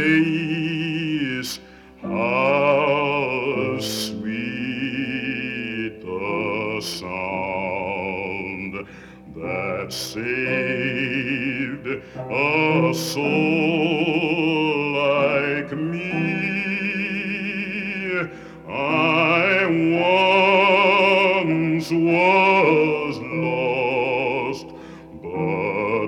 grace, how sweet the sound that saved a soul like me. I once was lost, but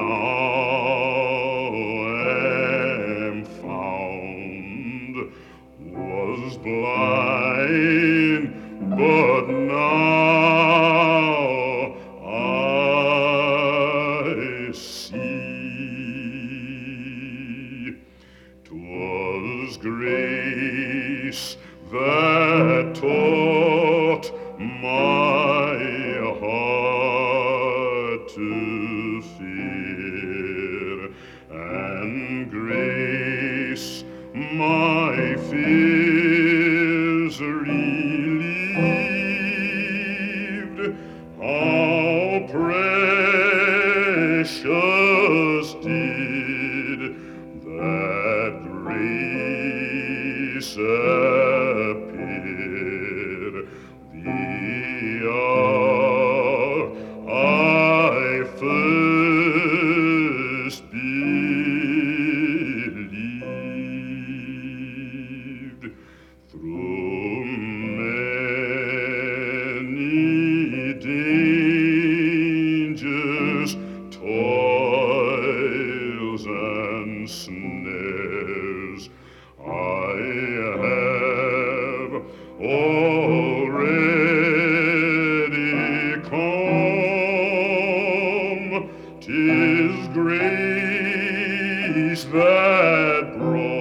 now am found. Was blind, but now I see. 'Twas grace that taught my heart to fear, and grace my fears relieved. How precious did that grace appear the hour I first believed. Through many dangers, toils, and snares, I have already come. 'Tis grace that brought